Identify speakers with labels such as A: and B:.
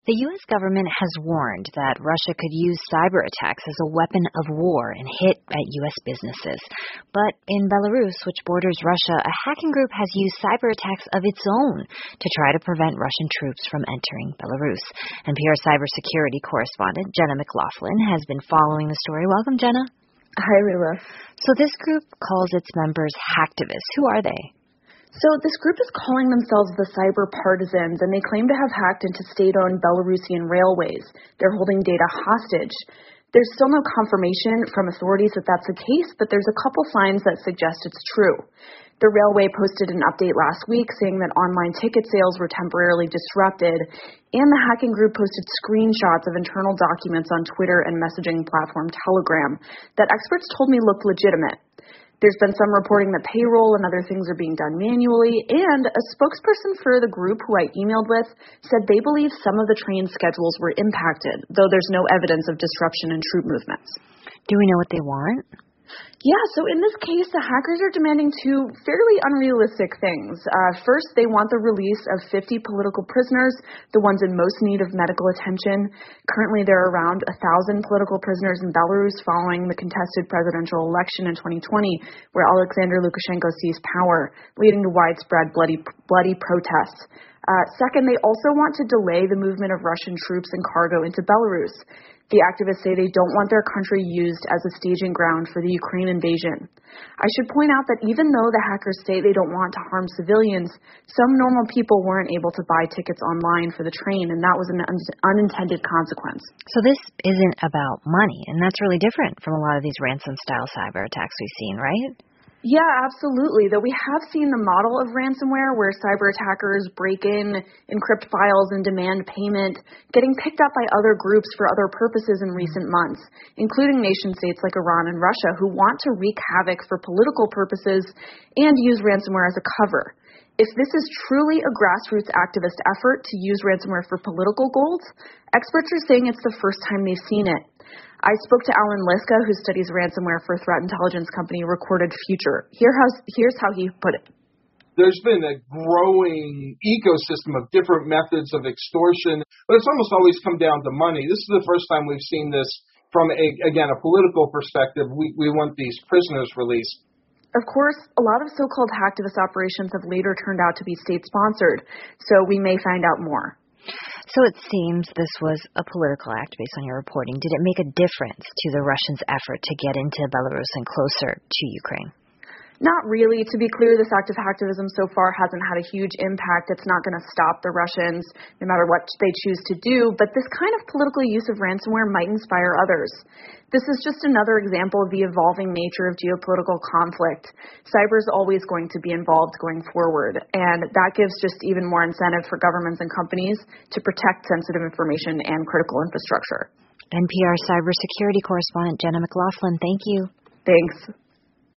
A: The U.S. government has warned that Russia could use cyber attacks as a weapon of war and hit at U.S. businesses. But in Belarus, which borders Russia, a hacking group has used cyber attacks of its own to try to prevent Russian troops from entering Belarus. NPR cybersecurity correspondent Jenna McLaughlin has been following the story. Welcome, Jenna.
B: Hi, Rila.
A: So this group calls its members hacktivists. Who are they?
B: So this group is calling themselves the Cyber Partisans, and they claim to have hacked into state-owned Belarusian railways. They're holding data hostage. There's still no confirmation from authorities that that's the case, but there's a couple signs that suggest it's true. The railway posted an update last week saying that online ticket sales were temporarily disrupted, and the hacking group posted screenshots of internal documents on Twitter and messaging platform Telegram that experts told me looked legitimate. There's been some reporting that payroll and other things are being done manually, and a spokesperson for the group who I emailed with said they believe some of the train schedules were impacted, though there's no evidence of disruption in troop movements.
A: Do we know what they want?
B: Yeah, so in this case, the hackers are demanding two fairly unrealistic things. First, they want the release of 50 political prisoners, the ones in most need of medical attention. Currently, there are around 1,000 political prisoners in Belarus following the contested presidential election in 2020, where Alexander Lukashenko seized power, leading to widespread bloody protests. Second, they also want to delay the movement of Russian troops and cargo into Belarus. The activists say they don't want their country used as a staging ground for the Ukraine invasion. I should point out that even though the hackers say they don't want to harm civilians, some normal people weren't able to buy tickets online for the train, and that was an unintended consequence.
A: So this isn't about money, and that's really different from a lot of these ransom-style cyber attacks we've seen, right?
B: Yeah, absolutely. Though we have seen the model of ransomware where cyber attackers break in, encrypt files, and demand payment, getting picked up by other groups for other purposes in recent months, including nation states like Iran and Russia who want to wreak havoc for political purposes and use ransomware as a cover. If this is truly a grassroots activist effort to use ransomware for political goals, experts are saying it's the first time they've seen it. I spoke to Alan Liska, who studies ransomware for threat intelligence company Recorded Future. Here's how he put it.
C: There's been a growing ecosystem of different methods of extortion, but it's almost always come down to money. This is the first time we've seen this from, a political perspective. We want these prisoners released.
B: Of course, a lot of so-called hacktivist operations have later turned out to be state-sponsored, so we may find out more.
A: So it seems this was a political act based on your reporting. Did it make a difference to the Russians' effort to get into Belarus and closer to Ukraine?
B: Not really. To be clear, this act of hacktivism so far hasn't had a huge impact. It's not going to stop the Russians, no matter what they choose to do. But this kind of political use of ransomware might inspire others. This is just another example of the evolving nature of geopolitical conflict. Cyber is always going to be involved going forward, and that gives just even more incentive for governments and companies to protect sensitive information and critical infrastructure.
A: NPR cybersecurity correspondent Jenna McLaughlin, thank you.
B: Thanks.